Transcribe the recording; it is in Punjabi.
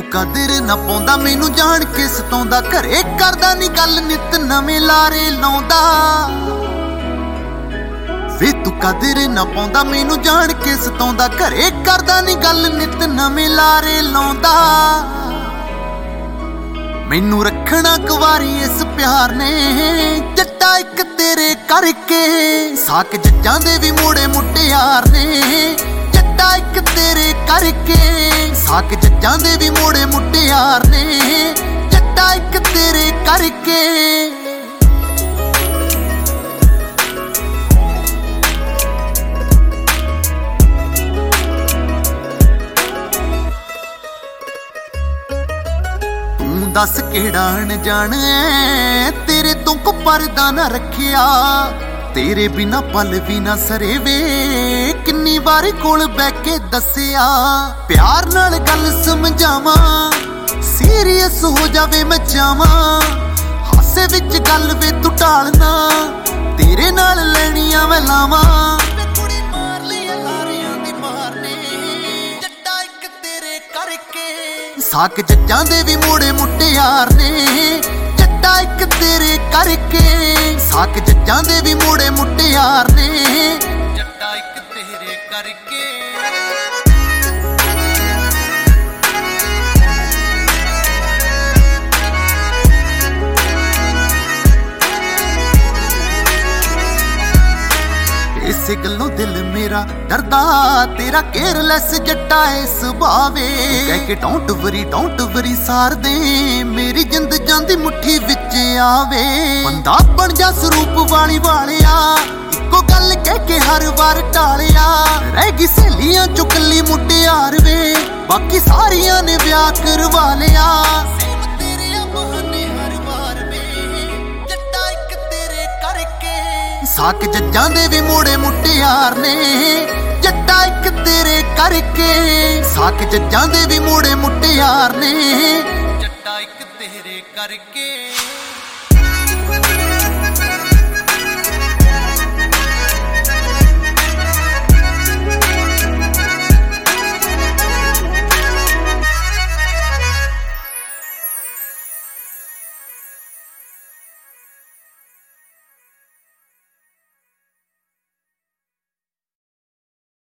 ਕਦਰ ਨਾ ਪਾਉਂਦਾ ਮੈਨੂੰ ਜਾਣ ਕੇ ਸਤਾਉਂਦਾ, ਘਰੇ ਕਰਦਾ ਨੀ ਗੱਲ ਨਿਤ ਨਵੇਂ ਲਾਰੇ ਲਾਉਂਦਾ। ਵੇ ਤੂੰ ਕਦਰ ਨਾ ਪਾਉਂਦਾ ਮੈਨੂੰ ਜਾਣ ਕੇ ਸਤਾਉਂਦਾ, ਘਰੇ ਕਰਦਾ ਨੀ ਗੱਲ ਨਿਤ ਨਵੇਂ ਲਾਰੇ ਲਾਉਂਦਾ। ਮੈਨੂੰ ਰੱਖਣਾ ਕੁਵਾਰੀ ਇਸ ਪਿਆਰ ਨੇ ਜੱਟਾ ਇੱਕ ਤੇਰੇ ਕਰਕੇ, ਸਾਕ ਜੱਜਾਂ ਦੇ ਵੀ ਮੋੜੇ ਮੁਟਿਆਰ ਨੇ ਜੱਟਾ ਇੱਕ ਤੇਰੇ ਕਰਕੇ, ਸਾਕ ਜੱਜਾਂ ਦੇ ਵੀ ਮੋੜੇ ਮੁਟਿਆਰ ਨੇ ਜੱਟਾ ਇੱਕ ਤੇਰੇ ਕਰਕੇ। ਦੱਸ ਕਿਹੜਾ ਅਣਜਾਣ ਐ ਤੇਰੇ ਤੋਂ ਕੋ ਪਰਦਾ ਨਾ ਰੱਖਿਆ, ਤੇਰੇ ਬਿਨਾ ਪਲ ਵੀ ਨਾ ਸਰੇ ਵੇ ਕਿੰਨੀ ਵਾਰੀ ਕੋਲ ਬਹਿ ਕੇ ਦੱਸਿਆ। ਪਿਆਰ ਨਾਲ ਗੱਲ ਸਮਝਾਵਾਂ ਸੀਰੀਅਸ ਹੋ ਜਾਵੇ ਮੈਂ ਚਾਵਾਂ, ਹਾਸੇ ਵਿੱਚ ਗੱਲ ਵੇ ਤੂੰ ਢਾਲਣਾ ਤੇਰੇ ਨਾਲ ਲੈਣੀਆਂ ਮੈਂ ਲਾਵਾਂ। ਸਾਕ ਜੱਜਾਂ ਦੇ ਵੀ ਮੋੜੇ ਮੁਟਿਆਰ ਨੇ ਜੱਟਾ ਇੱਕ ਤੇਰੇ ਕਰਕੇ, ਸਾਕ ਜੱਜਾਂ ਦੇ ਵੀ ਮੋੜੇ ਮੁਟਿਆਰ ਨੇ ਜੱਟਾ ਇੱਕ ਤੇਰੇ ਕਰਕੇ। ਇਸੇ ਗੱਲੋਂ ਦਿਲ ਮੇਰਾ ਡਰਦਾ ਤੇਰਾ ਕੇਅਰਲੈਸ ਜੱਟਾ ਏ ਸੁਭਾਵੇ, ਕਹਿ ਕੇ ਡੋਂਟ ਵਰੀ ਸਾਰ ਦੇ ਮੇਰੀ ਜਿੰਦ ਜਾਂਦੀ ਮੁੱਠੀ ਵਿੱਚ ਆਵੇ। ਬੰਦਾ ਬਣ ਜਾ ਸਰੂਪ ਵਾਲੀ ਵਾਲਿਆ ਇੱਕੋ ਗੱਲ ਕਹਿ ਕੇ ਹਰ ਵਾਰ ਟਾਲਿਆ, ਰਹਿ ਗਈ ਸਹੇਲੀਆਂ ਚੋਂ ਕੱਲੀ ਮੁਟਿਆਰ ਵੇ ਬਾਕੀ ਸਾਰੀਆਂ ਨੇ ਵਿਆਹ ਕਰਵਾ ਲਿਆ। ਸਾਕ ਜੱਜਾਂ ਦੇ ਵੀ ਮੋੜੇ ਮੁਟਿਆਰ ਨੇ ਜੱਟਾ ਇੱਕ ਤੇਰੇ ਕਰਕੇ, ਸਾਕ ਜੱਜਾਂ ਦੇ ਵੀ ਮੋੜੇ ਮੁਟਿਆਰ ਨੇ ਜੱਟਾ ਇੱਕ ਤੇਰੇ ਕਰਕੇ।